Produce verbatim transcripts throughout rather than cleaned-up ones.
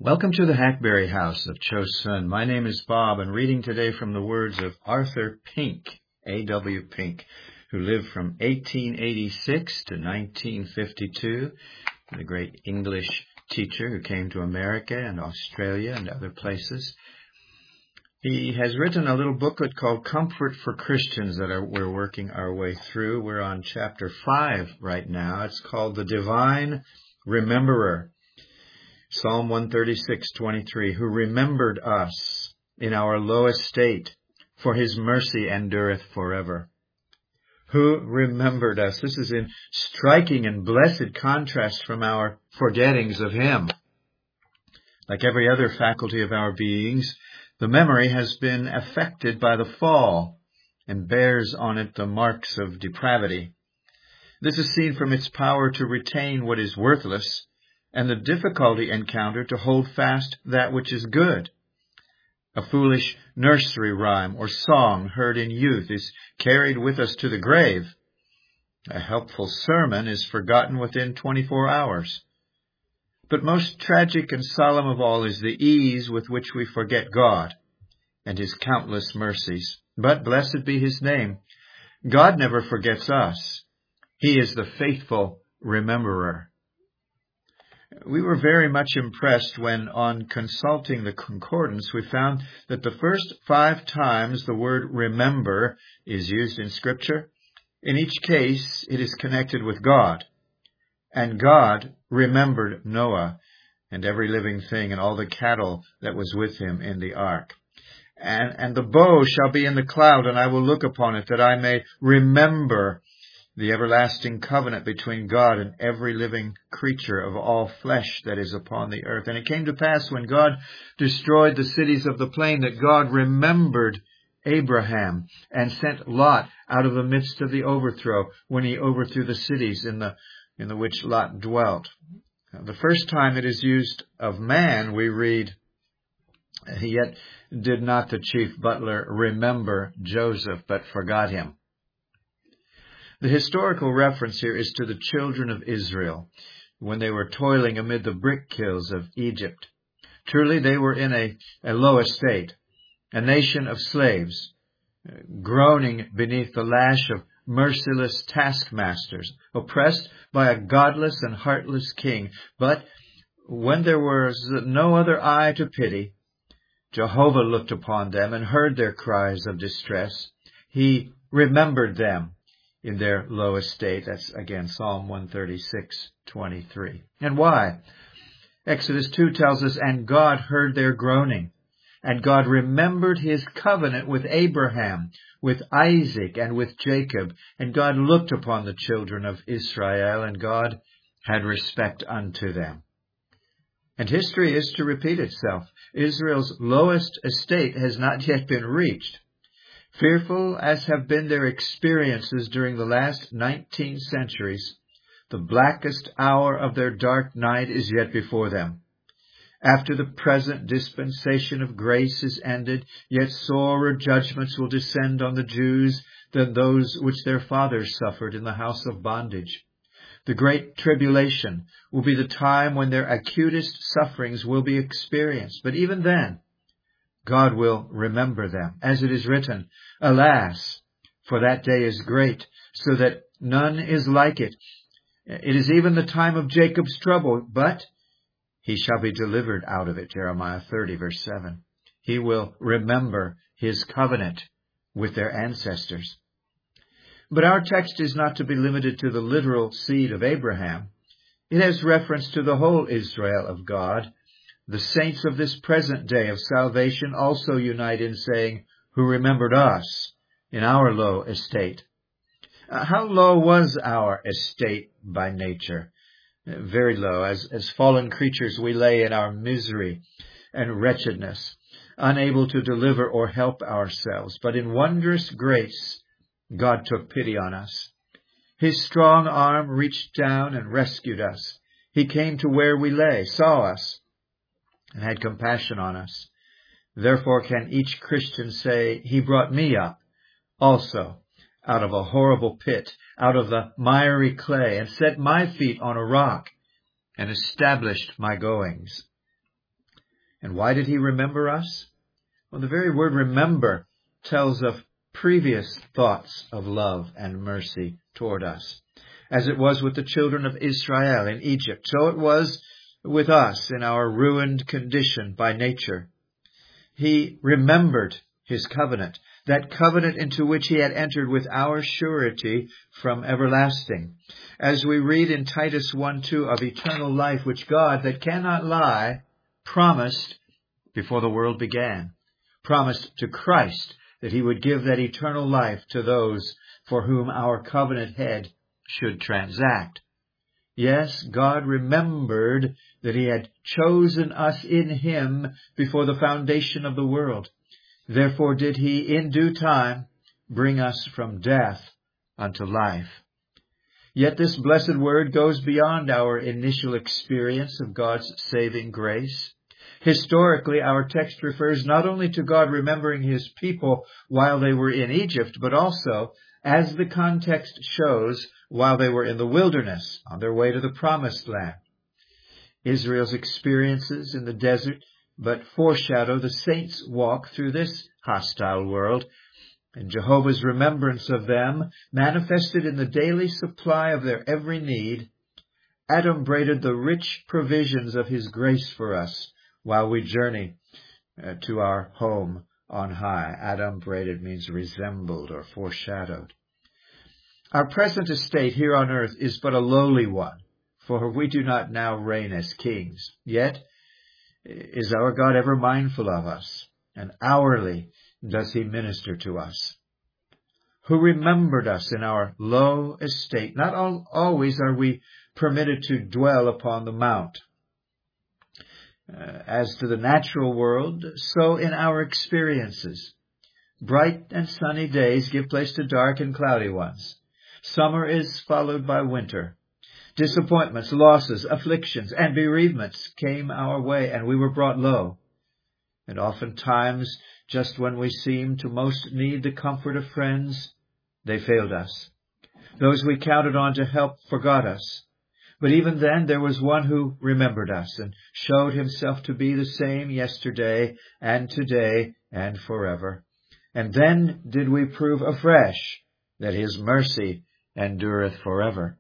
Welcome to the Hackberry House of Chosun. My name is Bob, and reading today from the words of Arthur Pink, A W Pink, who lived from eighteen eighty-six to nineteen fifty-two, the great English teacher who came to America and Australia and other places. He has written a little booklet called Comfort for Christians that are, we're working our way through. We're on chapter five right now. It's called The Divine Rememberer. Psalm one thirty-six, twenty-three, who remembered us in our low estate, for his mercy endureth forever. Who remembered us? This is in striking and blessed contrast from our forgettings of him. Like every other faculty of our beings, the memory has been affected by the fall and bears on it the marks of depravity. This is seen from its power to retain what is worthless and the difficulty encountered to hold fast that which is good. A foolish nursery rhyme or song heard in youth is carried with us to the grave. A helpful sermon is forgotten within twenty-four hours. But most tragic and solemn of all is the ease with which we forget God and his countless mercies. But blessed be his name. God never forgets us. He is the faithful rememberer. We were very much impressed when, on consulting the concordance, we found that the first five times the word remember is used in Scripture, in each case it is connected with God. And God remembered Noah and every living thing and all the cattle that was with him in the ark. And, and the bow shall be in the cloud, and I will look upon it, that I may remember the everlasting covenant between God and every living creature of all flesh that is upon the earth. And it came to pass when God destroyed the cities of the plain that God remembered Abraham and sent Lot out of the midst of the overthrow when he overthrew the cities in the in the which Lot dwelt. The first time it is used of man, we read, yet did not the chief butler remember Joseph, but forgot him. The historical reference here is to the children of Israel when they were toiling amid the brick kilns of Egypt. Truly, they were in a, a low estate, a nation of slaves, groaning beneath the lash of merciless taskmasters, oppressed by a godless and heartless king. But when there was no other eye to pity, Jehovah looked upon them and heard their cries of distress. He remembered them in their low estate. That's, again, Psalm one thirty-six, twenty-three. And why? Exodus two tells us, and God heard their groaning, and God remembered his covenant with Abraham, with Isaac, and with Jacob. And God looked upon the children of Israel, and God had respect unto them. And history is to repeat itself. Israel's lowest estate has not yet been reached. Fearful as have been their experiences during the last nineteen centuries, the blackest hour of their dark night is yet before them. After the present dispensation of grace is ended, yet sorer judgments will descend on the Jews than those which their fathers suffered in the house of bondage. The great tribulation will be the time when their acutest sufferings will be experienced. But even then, God will remember them, as it is written, alas, for that day is great, so that none is like it. It is even the time of Jacob's trouble, but he shall be delivered out of it, Jeremiah thirty, verse seven. He will remember his covenant with their ancestors. But our text is not to be limited to the literal seed of Abraham. It has reference to the whole Israel of God. The saints of this present day of salvation also unite in saying, who remembered us in our low estate. Uh, how low was our estate by nature? Uh, very low. As, as fallen creatures, we lay in our misery and wretchedness, unable to deliver or help ourselves. But in wondrous grace, God took pity on us. His strong arm reached down and rescued us. He came to where we lay, saw us, and had compassion on us. Therefore can each Christian say, he brought me up also out of a horrible pit, out of the miry clay, and set my feet on a rock, and established my goings. And why did he remember us? Well, the very word remember tells of previous thoughts of love and mercy toward us. As it was with the children of Israel in Egypt, so it was with us in our ruined condition by nature. He remembered his covenant, that covenant into which he had entered with our surety from everlasting. As we read in Titus one two of eternal life, which God, that cannot lie, promised before the world began, promised to Christ that he would give that eternal life to those for whom our covenant head should transact. Yes, God remembered that he had chosen us in him before the foundation of the world. Therefore did he in due time bring us from death unto life. Yet this blessed word goes beyond our initial experience of God's saving grace. Historically, our text refers not only to God remembering his people while they were in Egypt, but also, as the context shows, while they were in the wilderness on their way to the promised land. Israel's experiences in the desert but foreshadow the saints' walk through this hostile world, and Jehovah's remembrance of them, manifested in the daily supply of their every need, adumbrated the rich provisions of his grace for us while we journey uh, to our home on high. Adumbrated means resembled or foreshadowed. Our present estate here on earth is but a lowly one, for we do not now reign as kings. Yet is our God ever mindful of us, and hourly does he minister to us. Who remembered us in our low estate. Not all, always are we permitted to dwell upon the mount. Uh, as to the natural world, so in our experiences. Bright and sunny days give place to dark and cloudy ones. Summer is followed by winter. Disappointments, losses, afflictions, and bereavements came our way, and we were brought low. And oftentimes, just when we seemed to most need the comfort of friends, they failed us. Those we counted on to help forgot us. But even then, there was one who remembered us and showed himself to be the same yesterday and today and forever. And then did we prove afresh that his mercy endureth forever.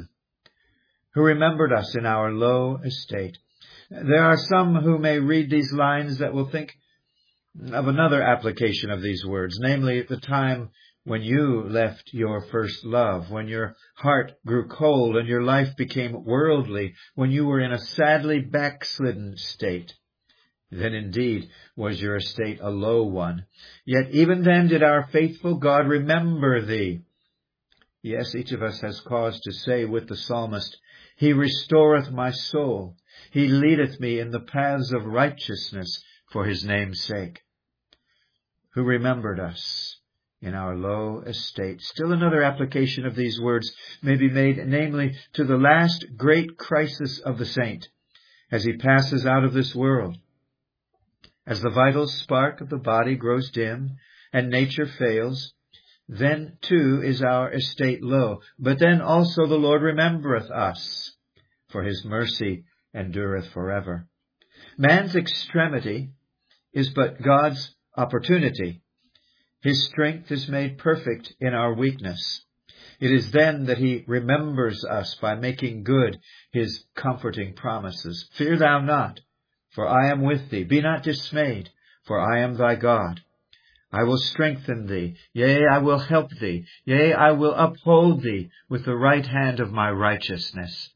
Who remembered us in our low estate. There are some who may read these lines that will think of another application of these words, namely the time when you left your first love, when your heart grew cold and your life became worldly, when you were in a sadly backslidden state. Then indeed was your estate a low one. Yet even then did our faithful God remember thee. Yes, each of us has cause to say with the psalmist, He restoreth my soul. He leadeth me in the paths of righteousness for his name's sake. Who remembered us in our low estate. Still another application of these words may be made, namely to the last great crisis of the saint as he passes out of this world. As the vital spark of the body grows dim and nature fails, then too is our estate low. But then also the Lord remembereth us, for his mercy endureth forever. Man's extremity is but God's opportunity. His strength is made perfect in our weakness. It is then that he remembers us by making good his comforting promises. Fear thou not, for I am with thee. Be not dismayed, for I am thy God. I will strengthen thee. Yea, I will help thee. Yea, I will uphold thee with the right hand of my righteousness.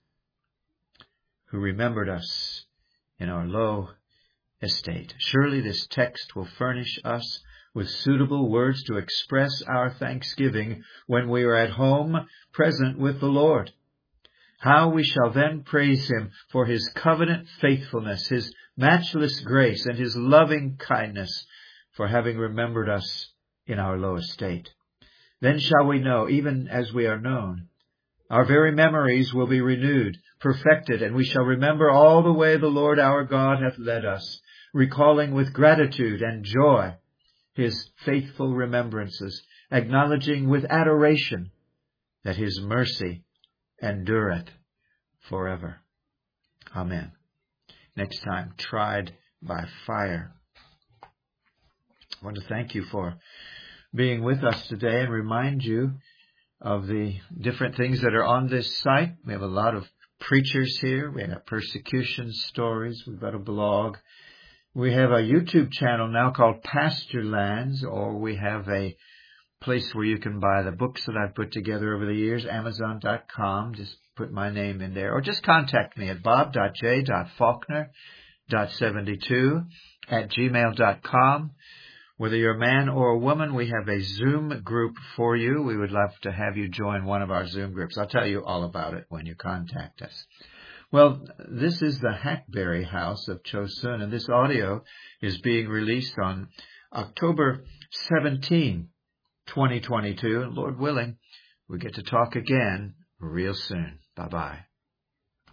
Who remembered us in our low estate. Surely this text will furnish us with suitable words to express our thanksgiving when we are at home present with the Lord. How we shall then praise him for his covenant faithfulness, his matchless grace, and his loving kindness for having remembered us in our low estate. Then shall we know, even as we are known. Our very memories will be renewed, perfected, and we shall remember all the way the Lord our God hath led us, recalling with gratitude and joy his faithful remembrances, acknowledging with adoration that his mercy endureth forever. Amen. Next time, tried by fire. I want to thank you for being with us today and remind you of the different things that are on this site. We have a lot of preachers here. We have persecution stories. We've got a blog. We have a YouTube channel now called Pasture Lands, or we have a place where you can buy the books that I've put together over the years, amazon dot com. Just put my name in there, or just contact me at bob dot j dot faulkner dot seventy-two at gmail dot com. Whether you're a man or a woman, we have a Zoom group for you. We would love to have you join one of our Zoom groups. I'll tell you all about it when you contact us. Well, this is the Hackberry House of Chosun, and this audio is being released on October seventeenth, twenty twenty-two. And Lord willing, we get to talk again real soon. Bye-bye.